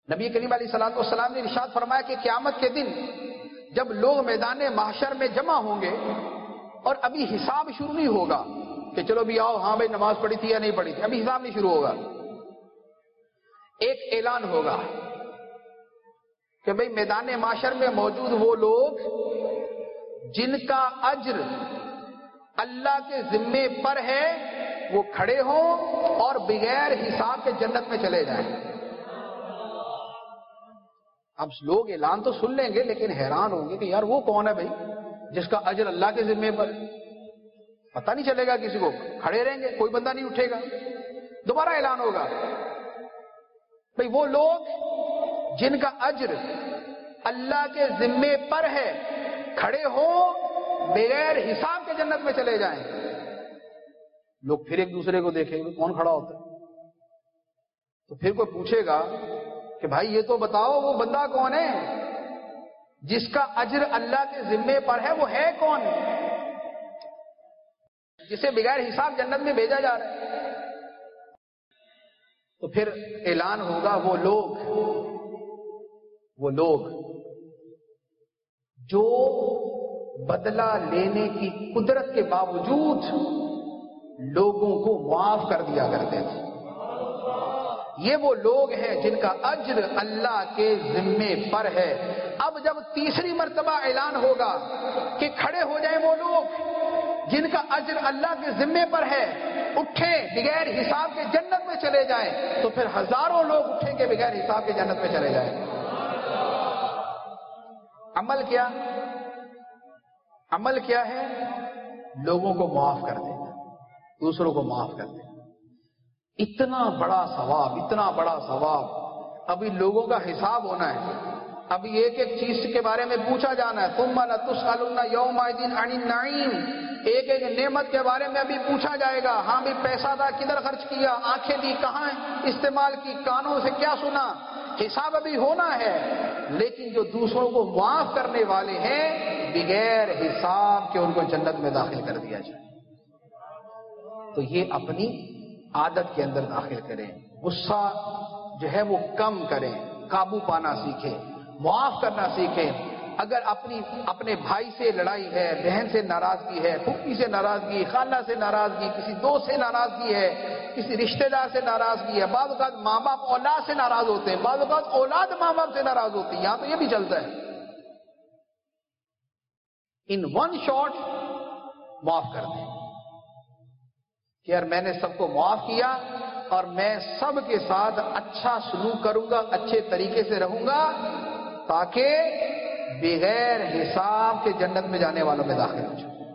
نبی کریم علیہ الصلوۃ والسلام نے ارشاد فرمایا کہ قیامت کے دن جب لوگ میدان محشر میں جمع ہوں گے اور ابھی حساب شروع نہیں ہوگا کہ چلو بھی آؤ، ہاں بھائی نماز پڑھی تھی یا نہیں پڑھی تھی، ابھی حساب نہیں شروع ہوگا، ایک اعلان ہوگا کہ بھئی میدان محشر میں موجود وہ لوگ جن کا اجر اللہ کے ذمے پر ہے وہ کھڑے ہوں اور بغیر حساب کے جنت میں چلے جائیں۔ اب لوگ اعلان تو سن لیں گے لیکن حیران ہوں گے کہ یار وہ کون ہے بھائی جس کا اجر اللہ کے ذمے پر، پتہ نہیں چلے گا کسی کو، کھڑے رہیں گے، کوئی بندہ نہیں اٹھے گا۔ دوبارہ اعلان ہوگا بھئی وہ لوگ جن کا اجر اللہ کے ذمے پر ہے کھڑے ہوں بغیر حساب کے جنت میں چلے جائیں۔ لوگ پھر ایک دوسرے کو دیکھیں گے کون کھڑا ہوتا ہے، تو پھر کوئی پوچھے گا کہ بھائی یہ تو بتاؤ وہ بندہ کون ہے جس کا اجر اللہ کے ذمے پر ہے، وہ ہے کون جسے بغیر حساب جنت میں بھیجا جا رہا ہے؟ تو پھر اعلان ہوگا وہ لوگ جو بدلہ لینے کی قدرت کے باوجود لوگوں کو معاف کر دیا کرتے تھے۔ یہ وہ لوگ ہیں جن کا اجر اللہ کے ذمے پر ہے۔ اب جب تیسری مرتبہ اعلان ہوگا کہ کھڑے ہو جائیں وہ لوگ جن کا اجر اللہ کے ذمے پر ہے، اٹھیں بغیر حساب کے جنت میں چلے جائیں، تو پھر ہزاروں لوگ اٹھیں گے بغیر حساب کے جنت میں چلے جائیں۔ عمل کیا ہے؟ لوگوں کو معاف کر دینا، دوسروں کو معاف کر دینا۔ اتنا بڑا ثواب، ابھی لوگوں کا حساب ہونا ہے، ابھی ایک ایک چیز کے بارے میں پوچھا جانا ہے۔ ثم لتسألن یومئذ عن النعیم، ایک ایک نعمت کے بارے میں ابھی پوچھا جائے گا۔ ہاں بھی پیسہ تھا کدھر خرچ کیا، آنکھیں دی کہاں استعمال کی، کانوں سے کیا سنا، حساب ابھی ہونا ہے۔ لیکن جو دوسروں کو معاف کرنے والے ہیں بغیر حساب کے ان کو جنت میں داخل کر دیا جائے۔ تو یہ اپنی عادت کے اندر داخل کریں، غصہ جو ہے وہ کم کریں، قابو پانا سیکھیں، معاف کرنا سیکھیں۔ اگر اپنے بھائی سے لڑائی ہے، بہن سے ناراضگی ہے، پھوپھی سے ناراضگی، خالہ سے ناراضگی، کسی دوست سے ناراضگی ہے، کسی رشتہ دار سے ناراضگی ہے، بعض اوقات ماں باپ اولاد سے ناراض ہوتے ہیں، بعض اوقات اولاد ماں باپ سے ناراض ہوتی ہے، یہاں تو یہ بھی چلتا ہے، ان ون شاٹ معاف کر دیں کہ یار میں نے سب کو معاف کیا اور میں سب کے ساتھ اچھا سلوک کروں گا، اچھے طریقے سے رہوں گا تاکہ بغیر حساب کے جنت میں جانے والوں میں داخل ہو جائے۔